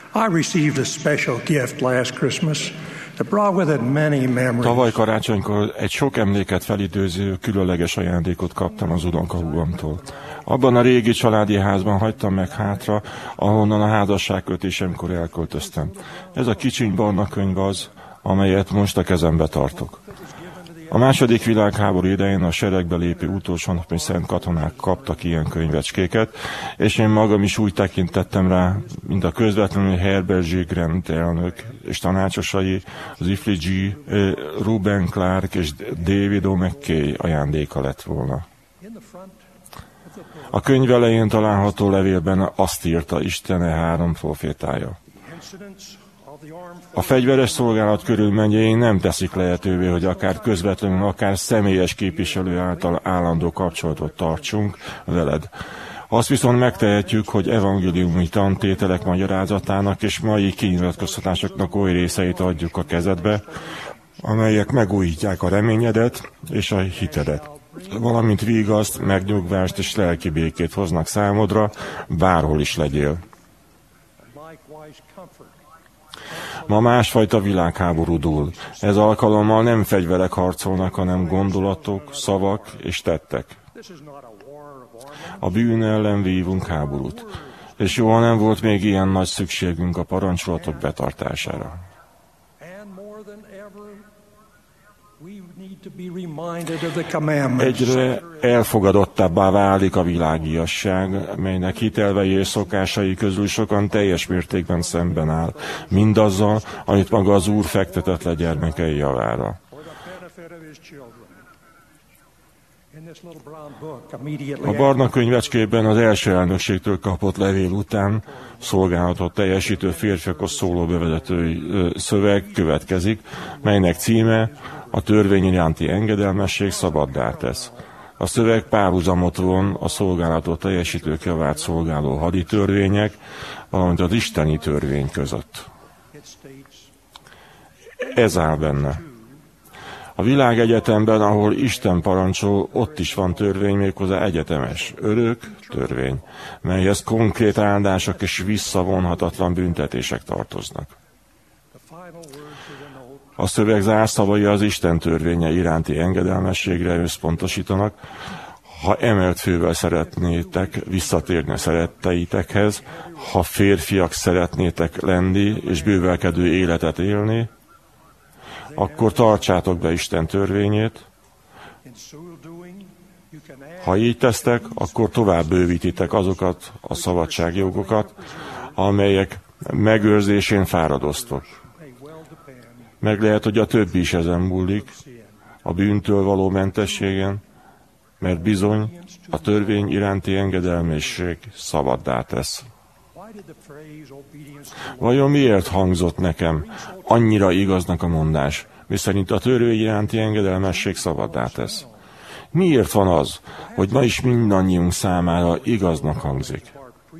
I received a special gift last Christmas that brought with it many memories. Tavaly karácsonykor egy sok emléket felidőző különleges ajándékot kaptam az unokahúgomtól. Abban a régi családi házban hagytam meg hátra, ahonnan a házasságkötésemkor elköltöztem. Ez a kicsiny barna könyv az, amelyet most a kezembe tartok. A második világháború idején a seregbe lépő utolsó napi szent katonák kaptak ilyen könyvecskéket, és én magam is úgy tekintettem rá, mint a közvetlenül Herbert G. Grant elnök és tanácsosai, az ifli G. Reuben Clark és David O. McKay ajándéka lett volna. A könyv elején található levélben azt írta Isten 3 profétája. A fegyveres szolgálat körülményei nem teszik lehetővé, hogy akár közvetlenül, akár személyes képviselő által állandó kapcsolatot tartsunk veled. Azt viszont megtehetjük, hogy evangéliumi tantételek magyarázatának és mai kinyilatkoztatásoknak oly részeit adjuk a kezedbe, amelyek megújítják a reményedet és a hitedet, valamint vigaszt, megnyugvást és lelki békét hoznak számodra, bárhol is legyél. Ma másfajta világháború dúl. Ez alkalommal nem fegyverek harcolnak, hanem gondolatok, szavak és tettek. A bűn ellen vívunk háborút, és soha nem volt még ilyen nagy szükségünk a parancsolatok betartására. Egyre elfogadottabbá válik a világiasság, melynek hitelvei és szokásai közül sokan teljes mértékben szemben áll, mindazzal, amit maga az Úr fektetett le gyermekei javára. A barna könyvecskében az első elnökségtől kapott levél után szolgálatot teljesítő férfiakhoz szóló bevezetői szöveg következik, melynek címe a törvény iránti engedelmesség szabaddá tesz. A szöveg párhuzamot von a szolgálatot teljesítők javát szolgáló haditörvények, valamint az isteni törvény között. Ez áll benne. A világegyetemben, ahol Isten parancsol, ott is van törvény, méghozzá egyetemes, örök törvény, melyhez konkrét áldások és visszavonhatatlan büntetések tartoznak. A szöveg zárszavai az Isten törvénye iránti engedelmességre összpontosítanak. Ha emelt fővel szeretnétek visszatérni a szeretteitekhez, ha férfiak szeretnétek lenni és bővelkedő életet élni, akkor tartsátok be Isten törvényét. Ha így tesztek, akkor tovább bővítitek azokat a szabadságjogokat, amelyek megőrzésén fáradoztok. Meg lehet, hogy a többi is ezen múlik, a bűntől való mentességen, mert bizony a törvény iránti engedelmesség szabaddá tesz. Vajon miért hangzott nekem annyira igaznak a mondás, miszerint a törvény iránti engedelmesség szabaddá tesz? Miért van az, hogy ma is mindannyiunk számára igaznak hangzik?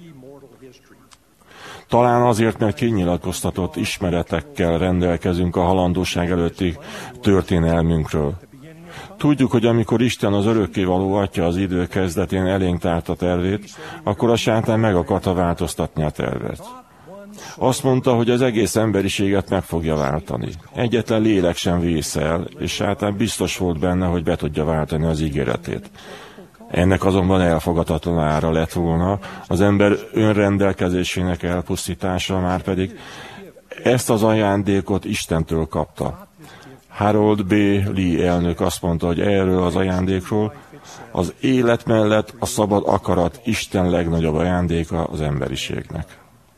Talán azért, mert kinyilatkoztatott ismeretekkel rendelkezünk a halandóság előtti történelmünkről. Tudjuk, hogy amikor Isten az örökkévaló Atya az idő kezdetén elénk tárta tervét, akkor a sátán meg akarta változtatni a tervet. Azt mondta, hogy az egész emberiséget meg fogja váltani. Egyetlen lélek sem vészel, és sátán biztos volt benne, hogy be tudja váltani az ígéretét. Ennek azonban elfogadhatatlan ára lett volna az ember önrendelkezésének elpusztítása, márpedig ezt az ajándékot Istentől kapta. Harold B. Lee elnök azt mondta, hogy erről az ajándékról: az élet mellett a szabad akarat Isten legnagyobb ajándéka az emberiségnek.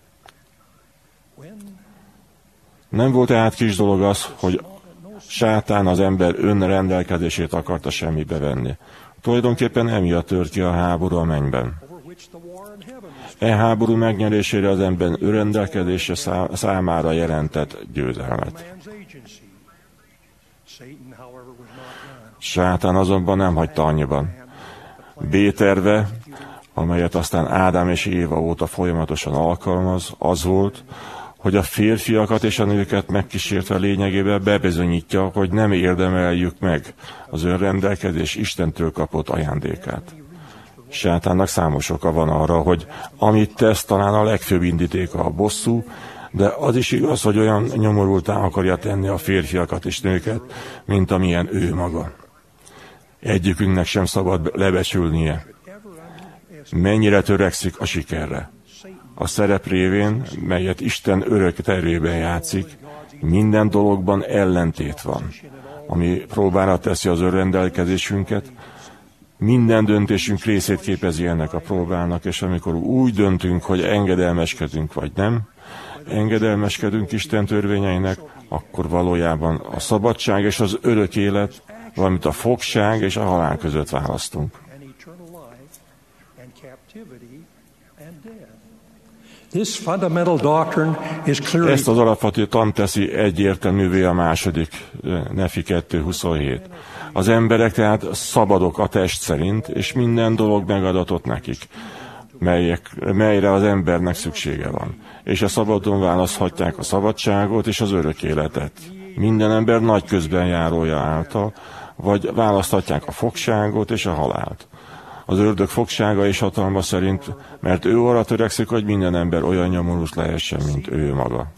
Nem volt tehát kis dolog az, hogy sátán az ember önrendelkezését akarta semmibe venni. Tulajdonképpen emiatt tört ki a háború a mennyben. E háború megnyerésére az ember önrendelkezése számára jelentett győzelmet. Sátán azonban nem hagyta annyiban. B terve, amelyet aztán Ádám és Éva óta folyamatosan alkalmaz, az volt, hogy a férfiakat és a nőket megkísértve lényegében bebizonyítja, hogy nem érdemeljük meg az önrendelkezés Istentől kapott ajándékát. Sátánnak számos oka van arra, hogy amit tesz, talán a legfőbb indítéka a bosszú, De az is igaz, hogy olyan nyomorultá akarja tenni a férfiakat és nőket, mint amilyen ő maga. Egyikünknek sem szabad lebecsülnie. Mennyire törekszik a sikerre. A szerep révén, melyet Isten örök tervében játszik, minden dologban ellentét van, ami próbára teszi az önrendelkezésünket. Minden döntésünk részét képezi ennek a próbának, és amikor úgy döntünk, hogy engedelmeskedünk vagy nem, engedelmeskedünk Isten törvényeinek, akkor valójában a szabadság és az örök élet, valamint a fogság és a halál között választunk. Ezt az alapvető tant teszi egyértelművé a második Nefi 2.27. Az emberek tehát szabadok a test szerint, és minden dolog megadatott nekik, melyre az embernek szüksége van. És a szabadon választhatják a szabadságot és az örök életet. Minden ember nagy közben járója által, vagy választhatják a fogságot és a halált. Az ördög fogsága és hatalma szerint, mert ő arra törekszik, hogy minden ember olyan nyomorult lehessen, mint ő maga.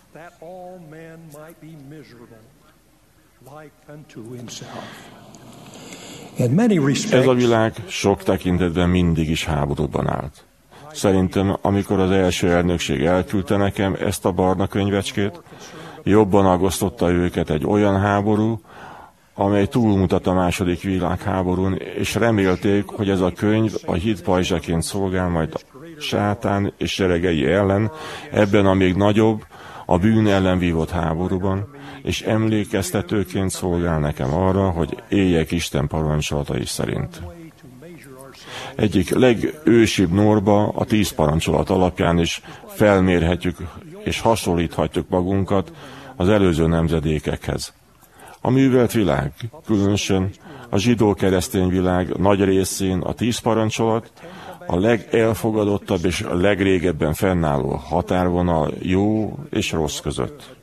Ez a világ sok tekintetben mindig is háborúban állt. Szerintem, amikor az első elnökség elküldte nekem ezt a barna könyvecskét, jobban aggasztotta őket egy olyan háború, amely túlmutat a második világháborún, és remélték, hogy ez a könyv a hit pajzsaként szolgál majd a sátán és seregei ellen, ebben a még nagyobb, a bűn ellen vívott háborúban, és emlékeztetőként szolgál nekem arra, hogy éljek Isten parancsolatai szerint. Egyik legősibb norma a 10 parancsolat alapján is felmérhetjük és hasonlíthatjuk magunkat az előző nemzedékekhez. A művelt világ, különösen a zsidó-keresztény világ nagy részén a 10 parancsolat a legelfogadottabb és a legrégebben fennálló határvonal jó és rossz között.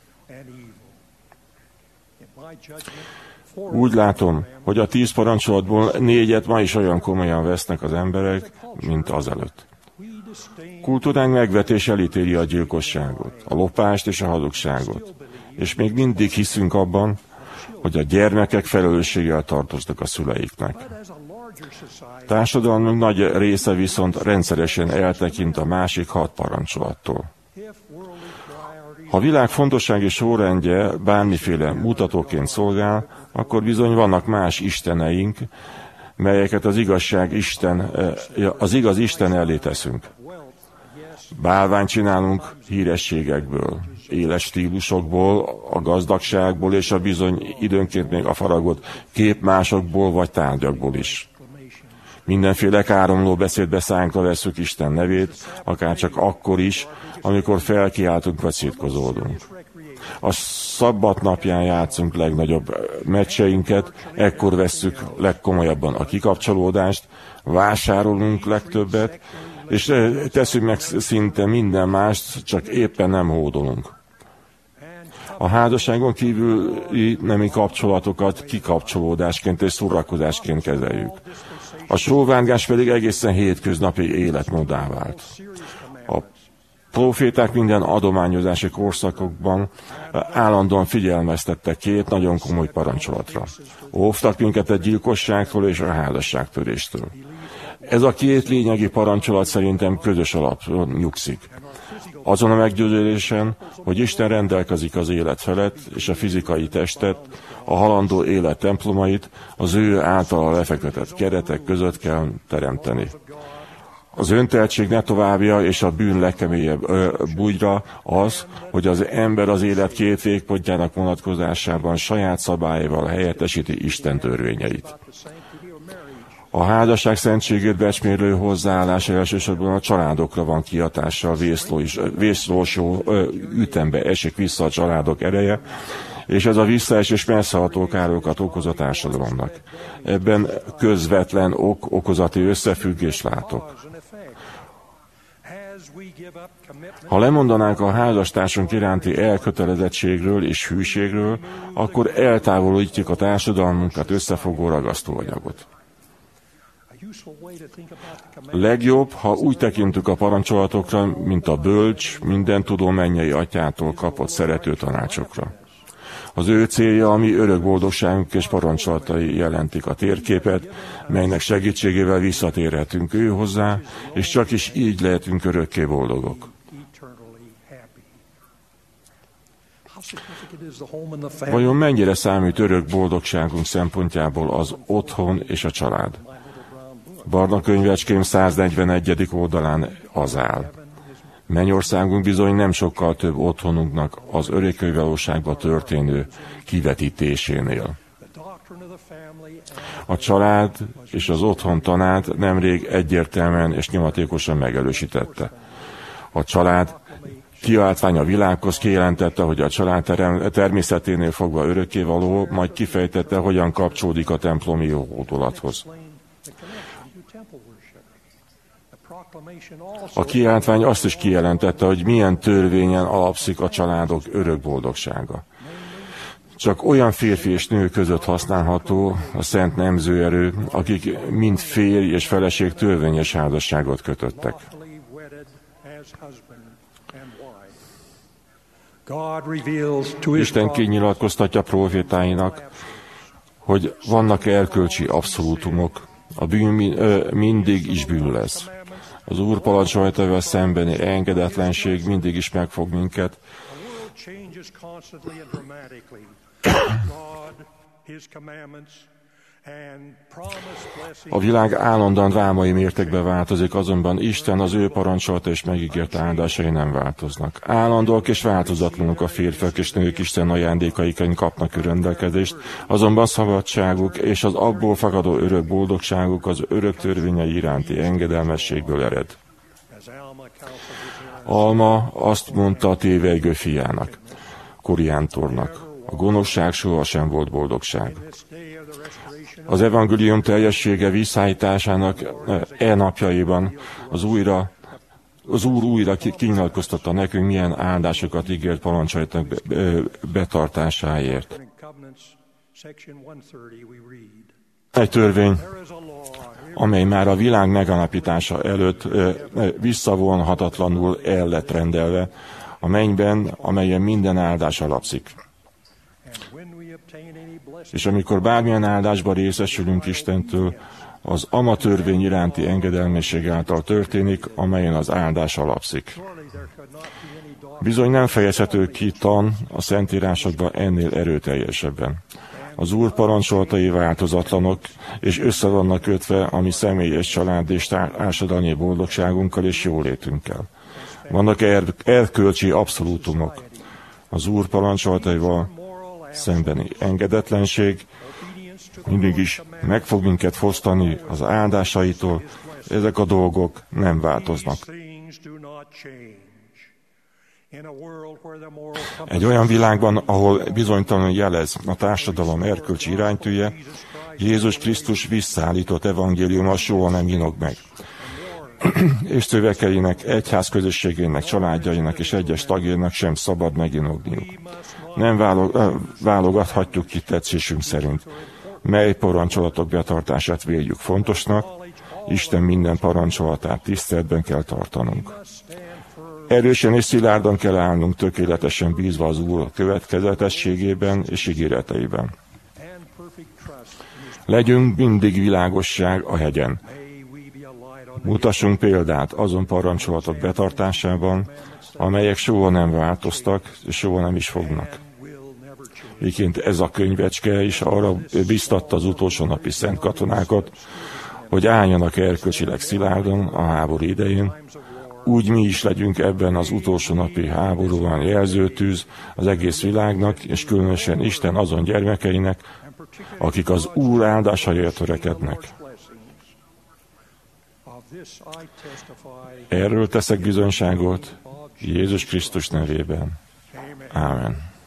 Úgy látom, hogy a 10 parancsolatból 4-et ma is olyan komolyan vesznek az emberek, mint azelőtt. Kultúránk megvetés elítéli a gyilkosságot, a lopást és a hazugságot, és még mindig hiszünk abban, hogy a gyermekek felelősséggel tartoznak a szüleiknek. Társadalmunk nagy része viszont rendszeresen eltekint a másik 6 parancsolattól. Ha a világ fontossági sorrendje bármiféle mutatóként szolgál, akkor bizony vannak más isteneink, melyeket az igaz Isten elé teszünk. Bálványt csinálunk hírességekből, éles stílusokból, a gazdagságból és a bizony időnként még a faragott képmásokból vagy tárgyakból is. Mindenféle káromló beszédbe szánkra vesszük Isten nevét, akár csak akkor is, amikor felkiáltunk vagy szitkozódunk. A szabbat napján játszunk legnagyobb meccseinket, ekkor vesszük legkomolyabban a kikapcsolódást, vásárolunk legtöbbet, és teszünk meg szinte minden mást, csak éppen nem hódolunk. A házasságon kívüli nemi kapcsolatokat kikapcsolódásként és szórakozásként kezeljük. A sóvárgás pedig egészen hétköznapi életmóddá vált. A proféták minden adományozási korszakokban állandóan figyelmeztettek 2 nagyon komoly parancsolatra. Óvtak minket a gyilkosságtól és a házasságtöréstől. Ez a 2 lényegi parancsolat szerintem közös alapon nyugszik. Azon a meggyőződésen, hogy Isten rendelkezik az élet felett, és a fizikai testet, a halandó élet templomait az ő általa lefektetett keretek között kell teremteni. Az önteltség ne továbbja és a bűn legkemélyebb bugyra az, hogy az ember az élet 2 végpontjának vonatkozásában saját szabályaival helyettesíti Isten törvényeit. A házasság szentségét becsmérlő hozzáállás elsősorban a családokra van kihatással, vészlósó ütembe esik vissza a családok ereje, és ez a visszaesés messzeható károkat okoz a társadalomnak. Ebben közvetlen okozati összefüggést látok. Ha lemondanánk a házastársunk iránti elkötelezettségről és hűségről, akkor eltávolítjuk a társadalmunkat összefogó ragasztóanyagot. Legjobb, ha úgy tekintünk a parancsolatokra, mint a bölcs, mindentudó mennyei atyától kapott szerető tanácsokra. Az ő célja, a mi örök boldogságunk és parancsolatai jelentik a térképet, melynek segítségével visszatérhetünk ő hozzá, és csak is így lehetünk örökké boldogok. Vajon mennyire számít örök boldogságunk szempontjából az otthon és a család? Barna könyvecském 141. oldalán az áll. Mennyországunk bizony nem sokkal több otthonunknak az örökkévalóságba történő kivetítésénél. A család és az otthon tanát nemrég egyértelműen és nyomatékosan megerősítette. A család kiáltvány a világhoz kijelentette, hogy a család természeténél fogva örökkévaló, majd kifejtette, hogyan kapcsolódik a templomi hódolathoz. A kiáltvány azt is kijelentette, hogy milyen törvényen alapszik a családok örök boldogsága. Csak olyan férfi és nő között használható a szent nemzőerő, akik mind férj és feleség törvényes házasságot kötöttek. Isten kinyilatkoztatja profétáinak, hogy vannak erkölcsi abszolútumok, a bűn mindig is bűn lesz. Az Úr parancsolatával szembeni engedetlenség mindig is megfog minket. A világ állandóan drámai mértékben változik, azonban Isten az ő parancsolata és megígért áldásai nem változnak. Állandóak és változatlanok a férfiak és nők Isten ajándékaiként kapnak rendelkezést, azonban szabadságuk és az abból fakadó örök boldogságuk az örök törvényei iránti engedelmességből ered. Alma azt mondta a tévejgő fiának, Koriántornak, a gonoszság sohasem volt boldogság. Az evangélium teljessége visszaállításának napjaiban az Úr újra kinyilatkoztatta nekünk, milyen áldásokat ígért parancsainak betartásáért. Egy törvény, amely már a világ megalapítása előtt visszavonhatatlanul el lett rendelve, a mennyben, amelyen minden áldás alapszik. És amikor bármilyen áldásban részesülünk Istentől, az ama törvény iránti engedelmesség által történik, amelyen az áldás alapszik. Bizony nem fejezhető ki tan a Szentírásokban ennél erőteljesebben. Az Úr parancsolatai változatlanok, és össze vannak kötve a mi személyes család és társadalmi boldogságunkkal és jólétünkkel. Vannak erkölcsi abszolútumok. Az Úr parancsolataival szembeni engedetlenség mindig is meg fog minket fosztani az áldásaitól, ezek a dolgok nem változnak. Egy olyan világban, ahol bizonytalan jelez a társadalom erkölcsi iránytűje, Jézus Krisztus visszaállított evangéliuma soha nem inog meg. És szövekeinek, egyház közösségének, családjainak és egyes tagjainak sem szabad meginogniuk. Nem válogathatjuk ki tetszésünk szerint, mely parancsolatok betartását véljük fontosnak, Isten minden parancsolatát tiszteletben kell tartanunk. Erősen és szilárdan kell állnunk, tökéletesen bízva az Úr következetességében és ígéreteiben. Legyünk mindig világosság a hegyen. Mutassunk példát azon parancsolatok betartásában, amelyek soha nem változtak, és soha nem is fognak. Egyébként ez a könyvecske is arra biztatta az utolsó napi szent katonákat, hogy álljanak erkölcsileg szilárdan a háború idején, úgy mi is legyünk ebben az utolsó napi háborúban jelzőtűz az egész világnak, és különösen Isten azon gyermekeinek, akik az Úr áldásáért törekednek. Erről teszek bizonyságot Jézus Krisztus nevében. Ámen.